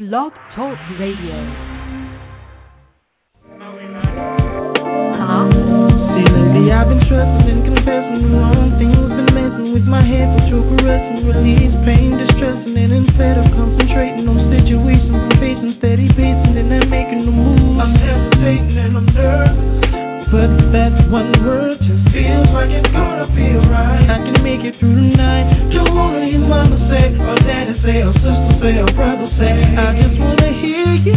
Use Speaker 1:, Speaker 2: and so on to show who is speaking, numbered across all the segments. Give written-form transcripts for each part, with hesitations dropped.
Speaker 1: Blog Talk Radio.
Speaker 2: See, lately I've been trusting and confessing the wrong things, been messing with my head, but you're caressing, release pain, distressing, and instead of concentrating on situations I'm facing, steady pacing, and I'm making the move. I'm hesitating and I'm nervous, but that one word just feels like it's gonna feel right. I can make it through the night. Don't wanna hear mama say, or daddy say, or sister say, or brother say. I just wanna hear you.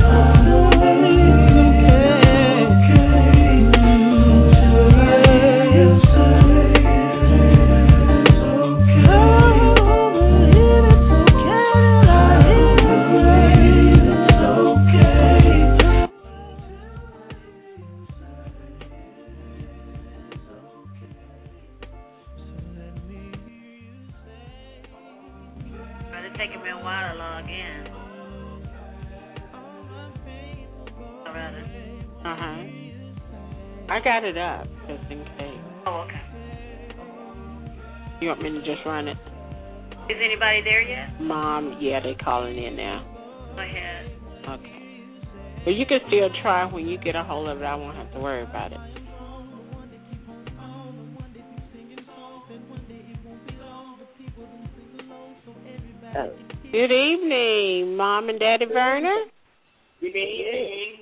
Speaker 3: I got it up, just in case.
Speaker 4: Oh, okay.
Speaker 3: You want me to just run it?
Speaker 4: Is anybody there yet?
Speaker 3: Mom, yeah, they calling in now.
Speaker 4: Go ahead.
Speaker 3: Okay. Well, you can still try. When you get a hold of it, I won't have to worry about it. Good evening, Mom and Daddy Verner.
Speaker 5: Good evening.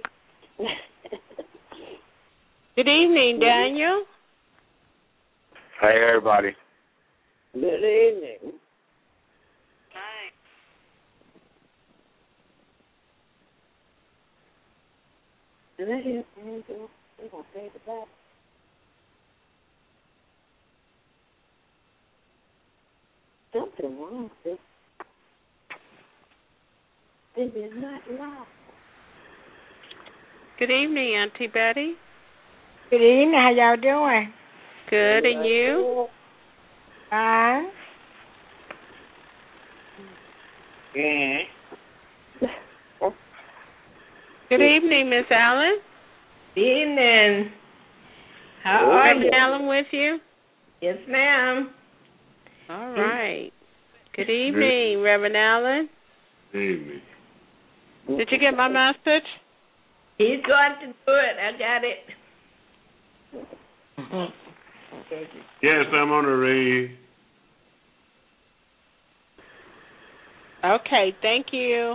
Speaker 3: Good evening, Daniel.
Speaker 6: Hey, everybody.
Speaker 5: Good evening.
Speaker 4: Hi.
Speaker 5: Did I hear Angela? They're going to say it back. Something wrong with this. This is not loud.
Speaker 3: Good evening, Auntie Betty.
Speaker 7: Good evening. How y'all doing?
Speaker 3: Good, and you?
Speaker 7: Fine.
Speaker 5: Yeah.
Speaker 3: Good evening, Miss Allen.
Speaker 7: Good evening. How are you?
Speaker 3: Reverend Allen with you?
Speaker 7: Yes, ma'am.
Speaker 3: All right. Good evening, Reverend Allen.
Speaker 6: Good evening.
Speaker 3: Did you get my message?
Speaker 7: He's going to do it. I got it.
Speaker 6: Yes, I'm on the radio.
Speaker 3: Okay, thank you.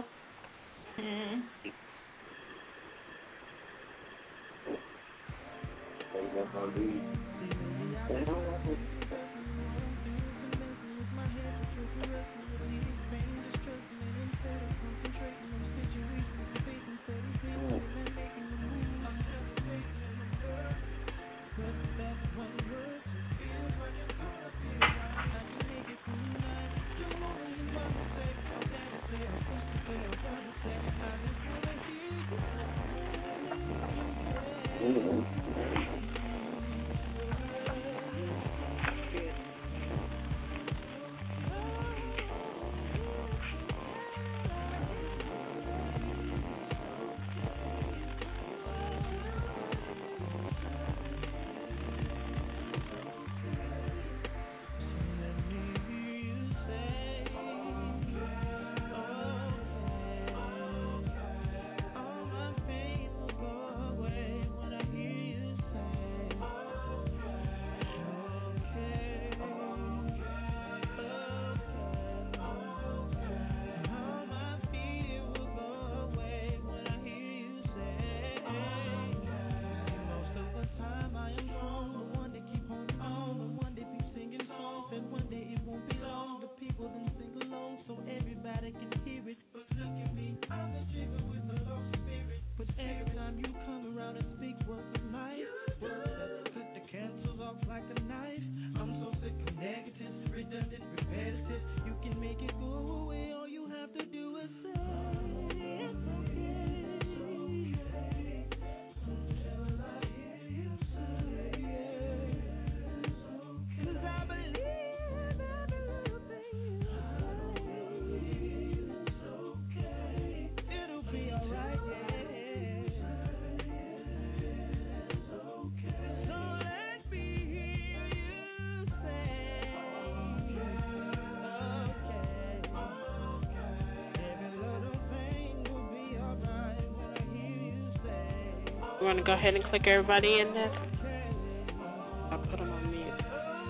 Speaker 3: You want to go ahead and click everybody in there? I'll put them on mute.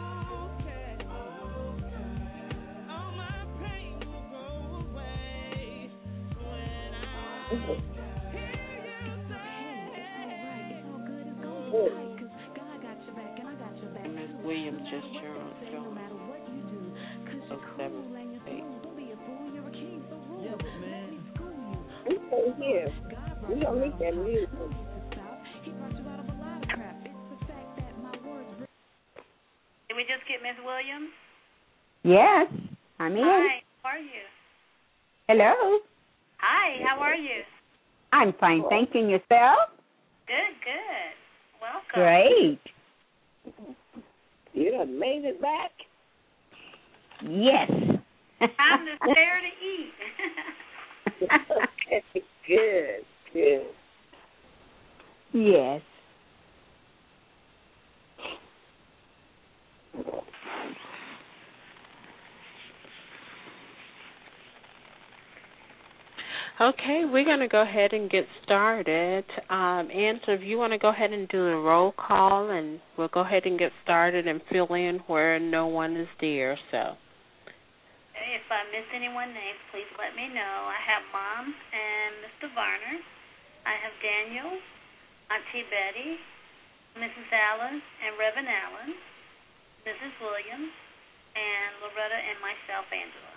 Speaker 3: Ms. Williams just turned on film. 07-8.
Speaker 5: We stay here. We don't need that music.
Speaker 4: Did we just get Miss Williams?
Speaker 1: Yes, I'm in.
Speaker 4: Hi, how are you?
Speaker 1: Hello.
Speaker 4: Hi, how are you?
Speaker 1: I'm fine, thank you. And yourself?
Speaker 4: Good. Welcome.
Speaker 1: Great.
Speaker 5: You done made it back?
Speaker 1: Yes.
Speaker 4: Time to stare to eat.
Speaker 5: Okay, good.
Speaker 1: Yes.
Speaker 3: Okay, we're going to go ahead and get started. Angela, if you want to go ahead and do the roll call, and we'll go ahead and get started and fill in where no one is there. So.
Speaker 4: Okay, if I miss anyone's name, please let me know. I have Mom and Mr. Varner. I have Daniel, Auntie Betty, Mrs. Allen, and Reverend Allen, Mrs. Williams, and Loretta, and myself, Angela.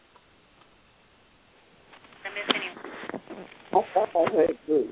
Speaker 4: I miss anyone.
Speaker 5: I thought I heard Bruce.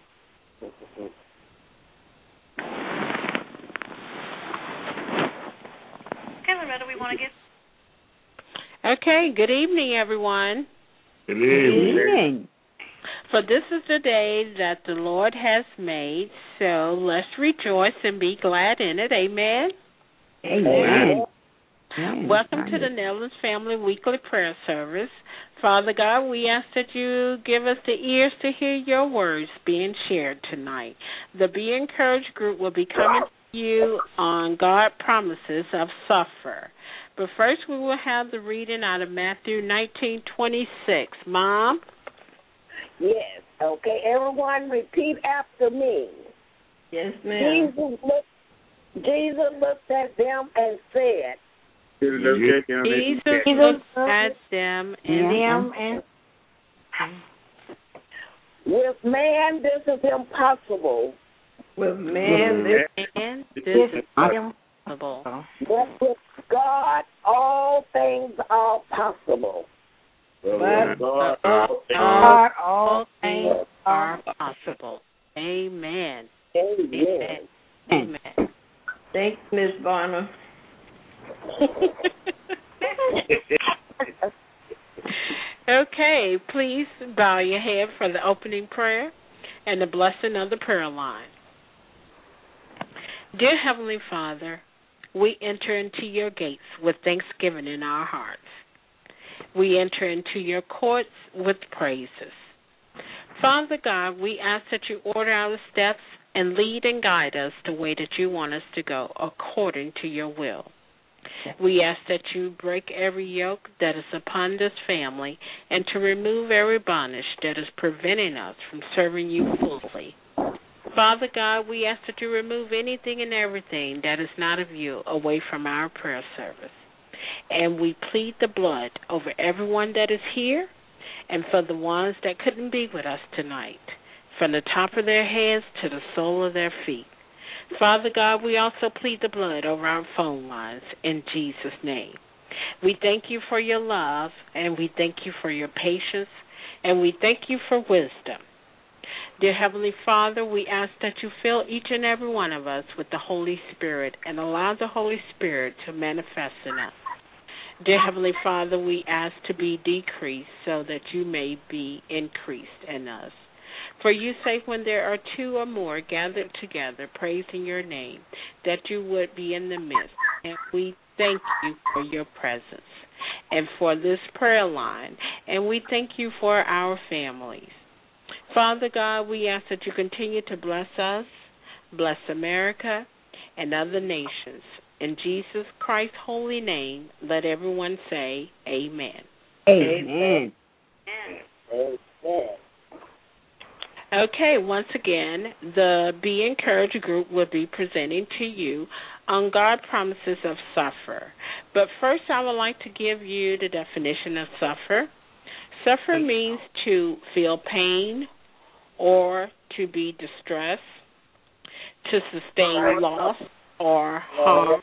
Speaker 4: Okay, Loretta, we want to get...
Speaker 3: Okay, good evening, everyone.
Speaker 6: Good evening.
Speaker 1: Evening.
Speaker 3: For this is the day that the Lord has made, so let's rejoice and be glad in it. Amen.
Speaker 1: Amen.
Speaker 3: Welcome to the Netherlands Family Weekly Prayer Service. Father God, we ask that you give us the ears to hear your words being shared tonight. The Be Encouraged group will be coming to you on God Promises of Suffer. But first we will have the reading out of Matthew 19:26. Mom?
Speaker 5: Yes. Okay, everyone repeat after me.
Speaker 7: Yes, ma'am.
Speaker 5: Jesus looked at them and said,
Speaker 3: Jesus looked at them and
Speaker 5: with man this is impossible.
Speaker 7: With man, this
Speaker 3: is impossible.
Speaker 5: But with God all things are possible.
Speaker 3: But God, all things are possible. Amen.
Speaker 5: Amen.
Speaker 3: Amen.
Speaker 7: Thanks, Miss Varner.
Speaker 3: Okay, please bow your head for the opening prayer and the blessing of the prayer line. Dear Heavenly Father, we enter into your gates with thanksgiving in our hearts. We enter into your courts with praises. Father God, we ask that you order our steps and lead and guide us the way that you want us to go according to your will. We ask that you break every yoke that is upon this family and to remove every bondage that is preventing us from serving you fully. Father God, we ask that you remove anything and everything that is not of you away from our prayer service. And we plead the blood over everyone that is here and for the ones that couldn't be with us tonight, from the top of their heads to the sole of their feet. Father God, we also plead the blood over our phone lines in Jesus' name. We thank you for your love, and we thank you for your patience, and we thank you for wisdom. Dear Heavenly Father, we ask that you fill each and every one of us with the Holy Spirit and allow the Holy Spirit to manifest in us. Dear Heavenly Father, we ask to be decreased so that you may be increased in us. For you say when there are two or more gathered together praising your name, that you would be in the midst. And we thank you for your presence and for this prayer line. And we thank you for our families. Father God, we ask that you continue to bless us, bless America, and other nations. In Jesus Christ's holy name, let everyone say amen.
Speaker 1: Amen.
Speaker 5: Amen.
Speaker 3: Okay, once again, the Be Encouraged group will be presenting to you on God Promises of Suffer. But first, I would like to give you the definition of suffer. Suffer means to feel pain or to be distressed, to sustain loss or harm,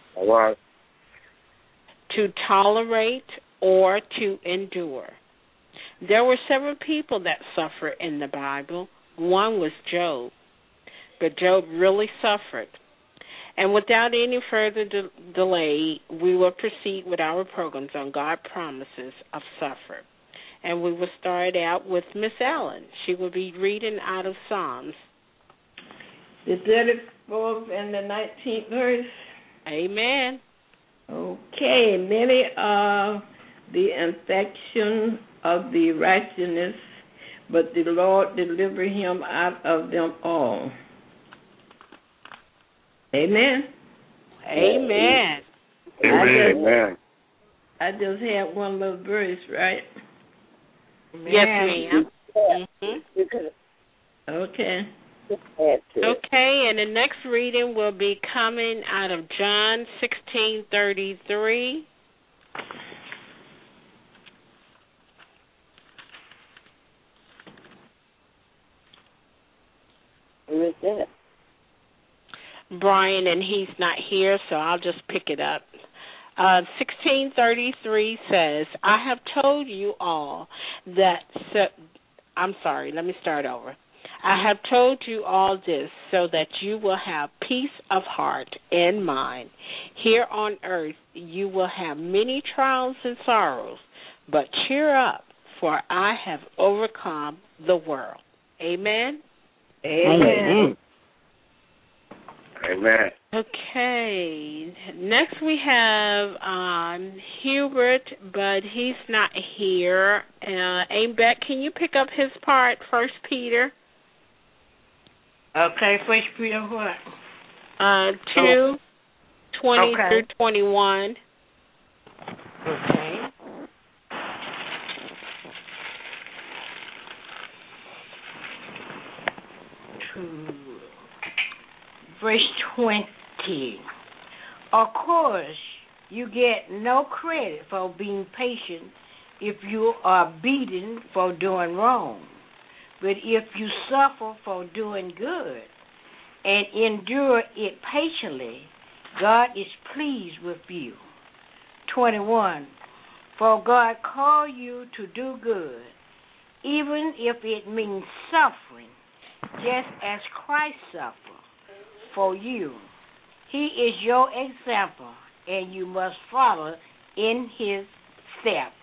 Speaker 3: to tolerate or to endure. There were several people that suffered in the Bible. One was Job, but Job really suffered. And without any further delay, we will proceed with our programs on God Promises of Suffer. And we will start out with Miss Allen. She will be reading out of Psalms.
Speaker 7: The 34th and the 19th verse.
Speaker 3: Amen.
Speaker 7: Okay, many are the infection of the righteousness, but the Lord deliver him out of them all. Amen.
Speaker 3: Amen.
Speaker 6: Amen.
Speaker 7: I just had one little verse, right?
Speaker 3: Yes, ma'am. Mm-hmm.
Speaker 7: Okay.
Speaker 3: Okay, and the next reading will be coming out of John 16:33.
Speaker 5: Who is that?
Speaker 3: Brian, and he's not here, so I'll just pick it up. 16:33 says, I have told you all that... I'm sorry, let me start over. I have told you all this so that you will have peace of heart and mind. Here on earth you will have many trials and sorrows, but cheer up, for I have overcome the world. Amen?
Speaker 7: Amen.
Speaker 6: Amen.
Speaker 3: Okay. Next we have Hubert, but he's not here. Beck, can you pick up his part, 1 Peter?
Speaker 8: Okay, 1 Peter what?
Speaker 3: 2, 20 through 21.
Speaker 8: Okay. Verse 20. Of course, you get no credit for being patient if you are beaten for doing wrong. But if you suffer for doing good and endure it patiently, God is pleased with you. 21. For God called you to do good, even if it means suffering, just as Christ suffered for you. He is your example, and you must follow in his steps.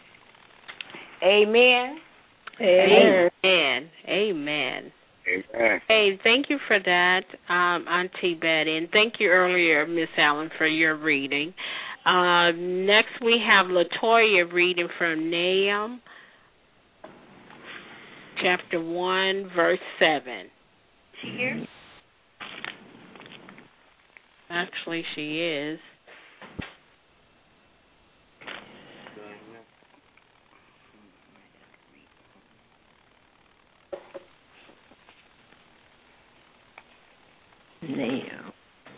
Speaker 8: Amen.
Speaker 3: Amen. Amen.
Speaker 6: Amen.
Speaker 3: Hey, thank you for that, Auntie Betty, and thank you earlier, Miss Allen, for your reading. Next, we have Latoya reading from Nahum, chapter 1, verse 7.
Speaker 4: She here?
Speaker 3: Actually, she is.
Speaker 7: Nahum.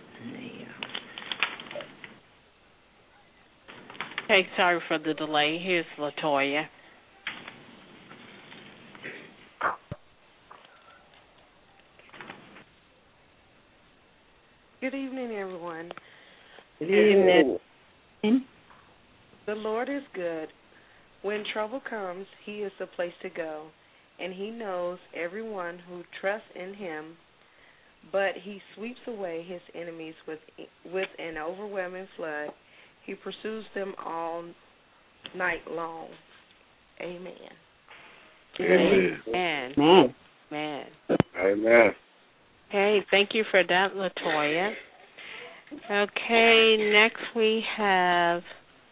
Speaker 3: Okay, sorry for the delay. Here's Latoya.
Speaker 9: Good evening, everyone.
Speaker 7: Good evening.
Speaker 9: The Lord is good. When trouble comes, he is the place to go, and he knows everyone who trusts in him. But he sweeps away his enemies with an overwhelming flood. He pursues them all night long. Amen.
Speaker 6: Amen.
Speaker 3: Amen. Amen.
Speaker 6: Amen.
Speaker 3: Okay, thank you for that, Latoya. Okay, next we have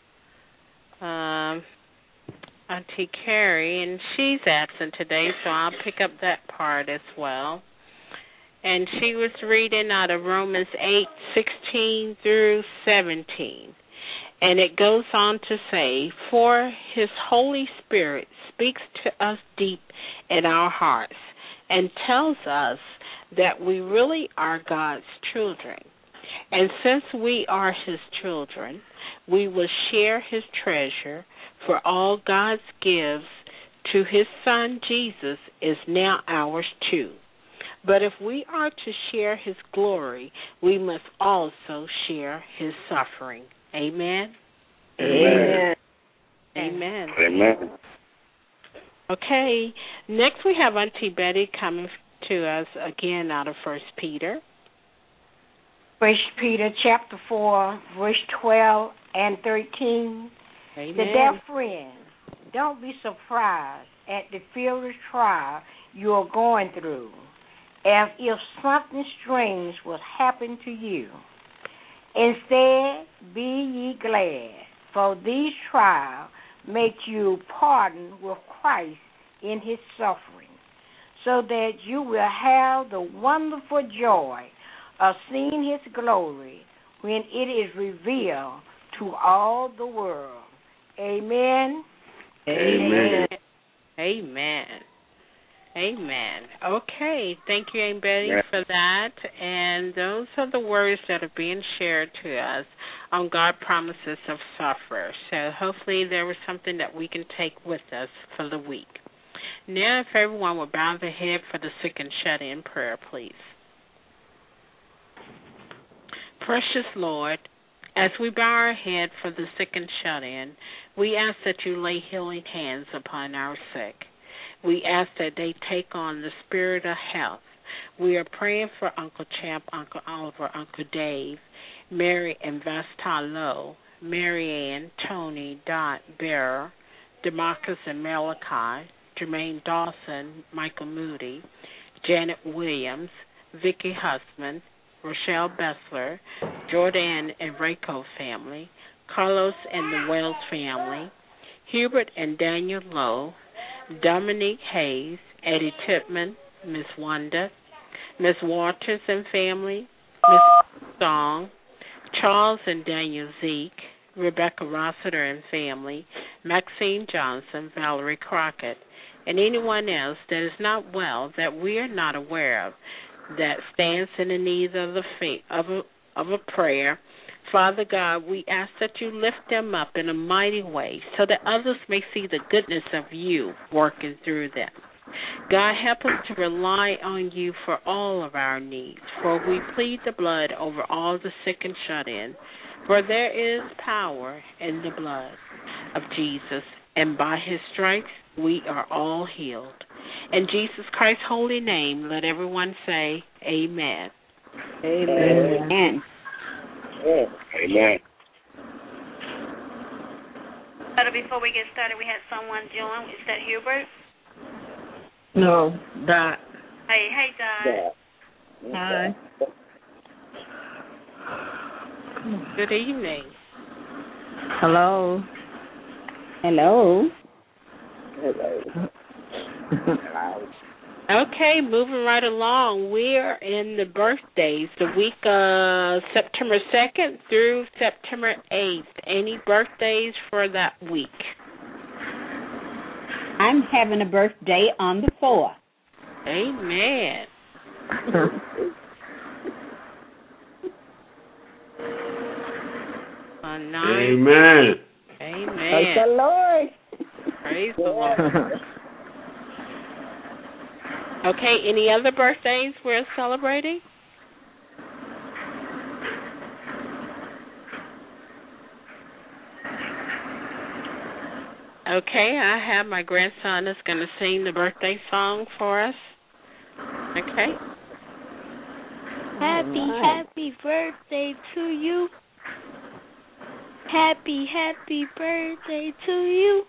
Speaker 3: Auntie Carrie, and she's absent today, so I'll pick up that part as well. And she was reading out of Romans 8:16 through 17. And it goes on to say, for his Holy Spirit speaks to us deep in our hearts, and tells us that we really are God's children. And since we are his children, we will share his treasure, for all God's gives to his Son Jesus is now ours too. But if we are to share his glory, we must also share his suffering. Amen?
Speaker 6: Amen.
Speaker 3: Amen.
Speaker 6: Amen.
Speaker 3: Okay, next we have Auntie Betty coming to us again out of 1 Peter.
Speaker 8: 1 Peter chapter 4, verse 12 and 13.
Speaker 3: Amen.
Speaker 8: The dear friend, don't be surprised at the fearless trial you are going through, as if something strange was happening to you. Instead, be ye glad, for these trials make you pardon with Christ in his suffering, so that you will have the wonderful joy of seeing his glory when it is revealed to all the world. Amen.
Speaker 6: Amen.
Speaker 3: Amen. Amen. Okay, thank you, Aunt Betty, for that. And those are the words that are being shared to us on God Promises of Sufferers. So hopefully there was something that we can take with us for the week. Now, if everyone would bow their head for the sick and shut-in prayer, please. Precious Lord, as we bow our head for the sick and shut-in, we ask that you lay healing hands upon our sick. We ask that they take on the spirit of health. We are praying for Uncle Champ, Uncle Oliver, Uncle Dave, Mary and Vesta Lowe, Mary Ann, Tony, Dot, Bearer, Demarcus and Malachi, Jermaine Dawson, Michael Moody, Janet Williams, Vicki Husband, Rochelle Bessler, Jordan and Rayco family, Carlos and the Wells family, Hubert and Daniel Lowe, Dominique Hayes, Eddie Tipman, Miss Wanda, Miss Waters and family, Miss Song, Charles and Daniel Zeke, Rebecca Rossiter and family, Maxine Johnson, Valerie Crockett, and anyone else that is not well that we are not aware of that stands in the need of a prayer. Father God, we ask that you lift them up in a mighty way so that others may see the goodness of you working through them. God, help us to rely on you for all of our needs, for we plead the blood over all the sick and shut-in, for there is power in the blood of Jesus, and by his stripes we are all healed. In Jesus Christ's holy name, let everyone say amen.
Speaker 1: Amen. Amen.
Speaker 6: Amen.
Speaker 4: But before we get started, we had someone join. Is that Hubert?
Speaker 7: No, Dot.
Speaker 4: Hey, Dot.
Speaker 7: Hi.
Speaker 3: Good evening.
Speaker 7: Hello.
Speaker 1: Hello.
Speaker 3: Okay, moving right along. We're in the birthdays, the week of September 2nd through September 8th. Any birthdays for that week?
Speaker 1: I'm having a birthday on the 4th.
Speaker 3: Amen. On 9.
Speaker 6: Amen.
Speaker 3: Amen.
Speaker 1: Praise the Lord.
Speaker 3: Praise the Lord. Okay, any other birthdays we're celebrating? Okay, I have my grandson is going to sing the birthday song for us. Okay.
Speaker 10: Happy birthday to you. Happy birthday to you.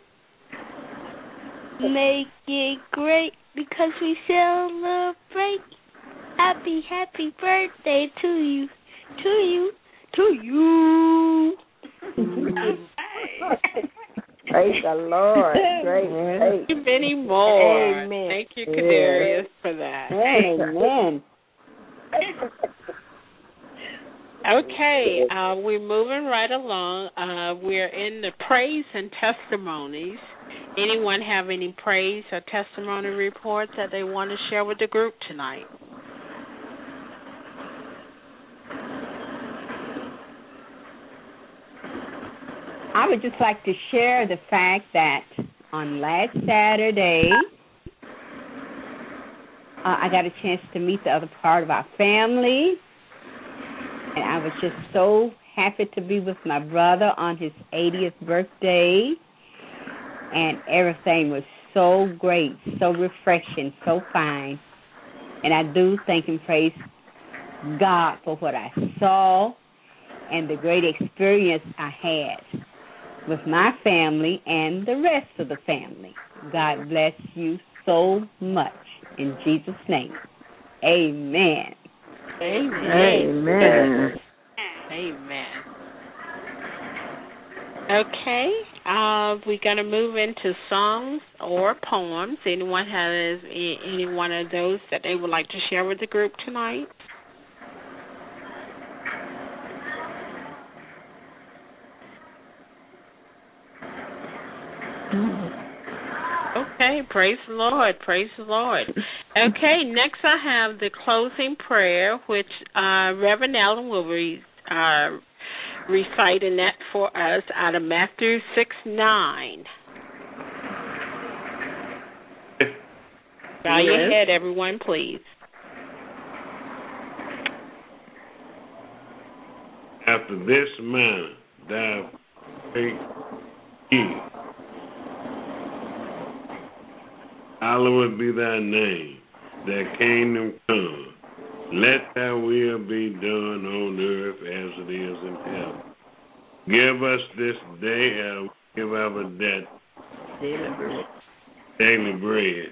Speaker 10: Make it great because we celebrate. Happy birthday to you. To you. To you.
Speaker 5: Praise the Lord. Great.
Speaker 3: Thank you many more.
Speaker 8: Amen.
Speaker 3: Thank you, Kadarius, for that.
Speaker 1: Amen.
Speaker 3: Okay, we're moving right along. We're in the praise and testimonies. Anyone have any praise or testimony reports that they want to share with the group tonight?
Speaker 1: I would just like to share the fact that on last Saturday, I got a chance to meet the other part of our family, and I was just so happy to be with my brother on his 80th birthday, and everything was so great, so refreshing, so fine, and I do thank and praise God for what I saw and the great experience I had with my family and the rest of the family. God bless you so much. In Jesus' name, amen.
Speaker 7: Amen.
Speaker 3: Amen. Okay, we're going to move into songs or poems. Anyone has any one of those that they would like to share with the group tonight? Okay, praise the Lord, praise the Lord. Okay, next I have the closing prayer, which Reverend Allen will reciting that for us out of Matthew 6:9. Bow your head, everyone, please.
Speaker 6: After this manner, thou speak ye. Hallowed be thy name, thy kingdom come. Let thy will be done on earth as it is in heaven. Give us this day give our debt, daily bread.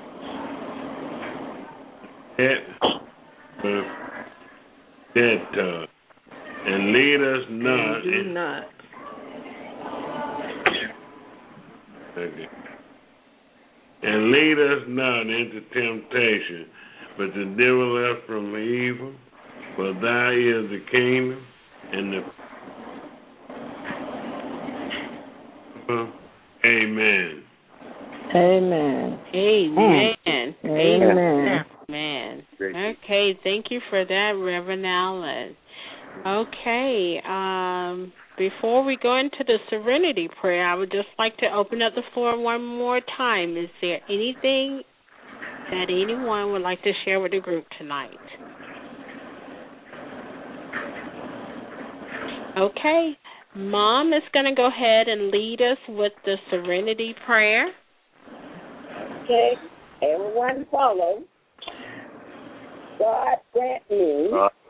Speaker 6: Debt, and lead us not.
Speaker 7: Do not.
Speaker 6: Okay. And lead us not into temptation, but deliver us from evil. For thy is the kingdom and the Amen.
Speaker 7: Amen.
Speaker 3: Amen.
Speaker 7: Amen.
Speaker 3: Amen. Okay, thank you for that, Reverend Allen. Okay, before we go into the Serenity Prayer, I would just like to open up the floor one more time. Is there anything that anyone would like to share with the group tonight? Okay, Mom is going to go ahead and lead us with the Serenity Prayer.
Speaker 5: Okay, everyone follow. God grant me.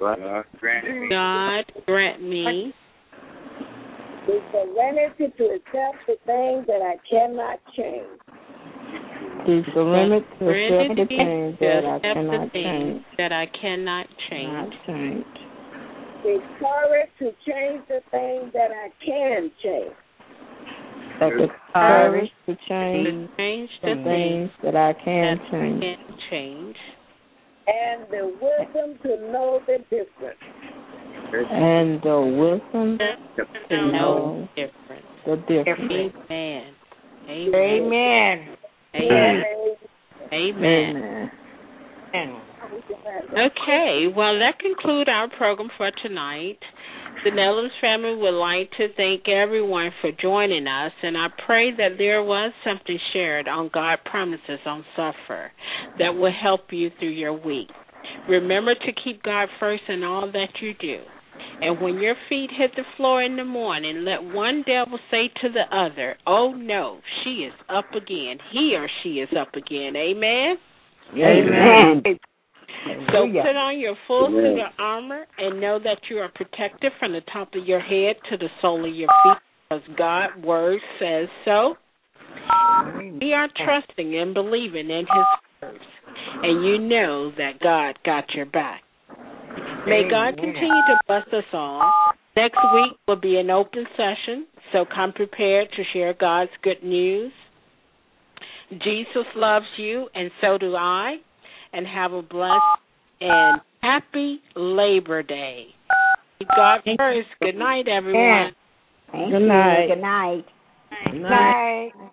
Speaker 3: God grant me
Speaker 5: the serenity to accept the things that I cannot change.
Speaker 7: The serenity to accept the
Speaker 3: to
Speaker 7: things that I
Speaker 3: accept
Speaker 7: cannot
Speaker 3: the things
Speaker 7: change.
Speaker 3: that I cannot change.
Speaker 5: The courage to change the things that I can change.
Speaker 7: The courage to
Speaker 3: To
Speaker 7: change
Speaker 3: change
Speaker 7: the
Speaker 3: the
Speaker 7: things that I can
Speaker 3: that
Speaker 7: change.
Speaker 3: can change.
Speaker 5: And the wisdom to know the difference.
Speaker 7: And the wisdom
Speaker 3: To know the difference.
Speaker 7: the difference.
Speaker 3: Amen.
Speaker 8: Amen.
Speaker 3: Amen.
Speaker 7: Amen.
Speaker 3: Amen. Okay, well, that concludes our program for tonight. The Nellums family would like to thank everyone for joining us, and I pray that there was something shared on God Promises on Suffer that will help you through your week. Remember to keep God first in all that you do. And when your feet hit the floor in the morning, let one devil say to the other, "Oh no, she is up again. He or she is up again." Amen?
Speaker 1: Amen.
Speaker 3: So put on your full suit of armor and know that you are protected from the top of your head to the sole of your feet, because God's word says so. We are trusting and believing in His words, and you know that God got your back. May God continue to bless us all. Next week will be an open session, so come prepared to share God's good news. Jesus loves you, and so do I. And have a blessed and happy Labor Day. God first. Good night, everyone.
Speaker 1: Thank
Speaker 7: Good
Speaker 1: you.
Speaker 7: night.
Speaker 1: Good night.
Speaker 8: Good night.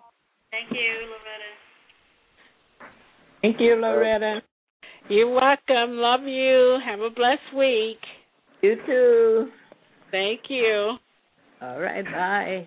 Speaker 4: Thank you, Loretta.
Speaker 7: Thank you, Loretta.
Speaker 3: You're welcome. Love you. Have a blessed week.
Speaker 7: You too.
Speaker 3: Thank you.
Speaker 7: All right, bye.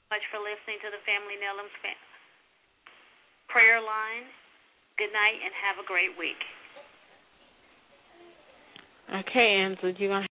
Speaker 4: much for listening to the Family Nelums prayer line. Good night and have a great week.
Speaker 3: Okay, Angela, you're going to